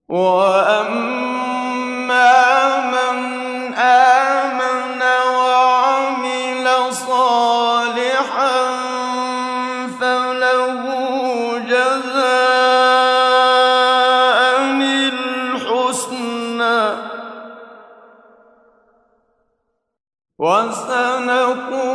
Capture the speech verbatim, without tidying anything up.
وَأَمَّا مَنْ آمَنَ وَعَمِلَ صَالِحًا فَلَهُ جَزَاءً الْحُسْنَىٰ ۖ وَسَنَقُولُ